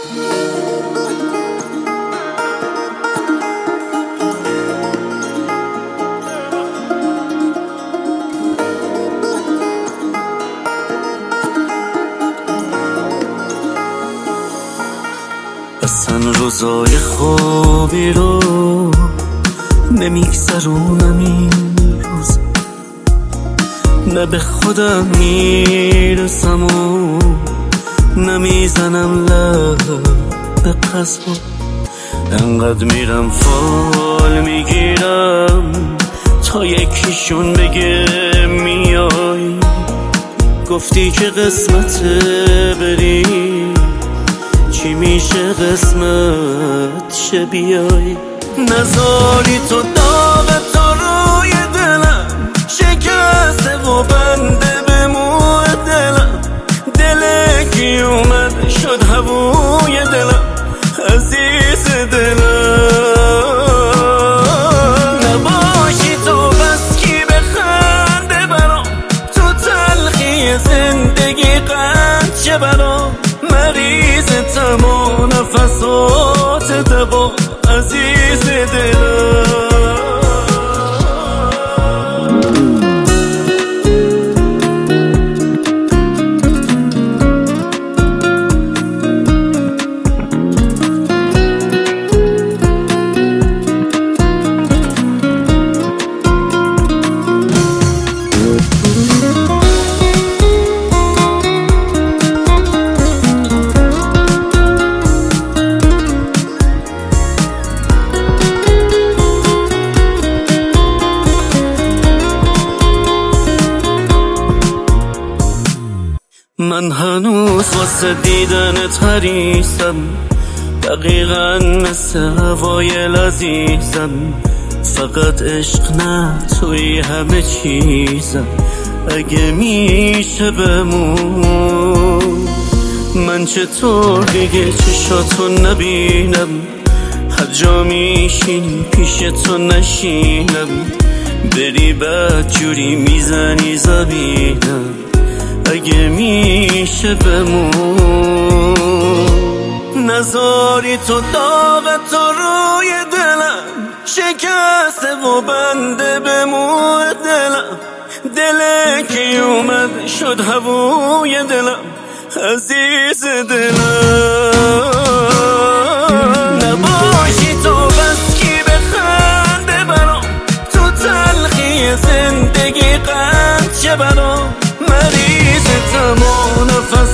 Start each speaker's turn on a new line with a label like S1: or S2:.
S1: اصلا روزای خوبی رو نمیگذرونم این روز، نه به خودم میرسم و نمیزنم لب به قصد، انقدر میرم فال میگیرم تا یکیشون بگه میای. گفتی که قسمته بری، چی میشه قسمت شه بیای. نذاری تو داغ تو روی دلم شکسته و بنده به موی دلم، دل کی اومد شد هوای دلم عزیز دلم. نباشی تو بس کی بخنده برام، تو تلخی زندگی قند شه برام. مریض تمام نفسات دوا عزیز دلم. من هنوز واسه دیدنت حریصم، دقیقا مثل هوای لذیذم. فقط عشق نه توی همه چیزم، اگه میشه بمون. من چطور دیگه چشاتو نبینم، هر جا میشین پیش تو نشینم. بری بد جوری میزنی زبینم، اگه میشه بمون. نذاری تو داغ تو روی دلم شکسته و بنده به موی دلم، دل کی اومد شد هوای دلم عزیز دلم. نباشی تو بس کی بخنده برام، تو تلخی زندگی قند شه برام. مریض تمام نفس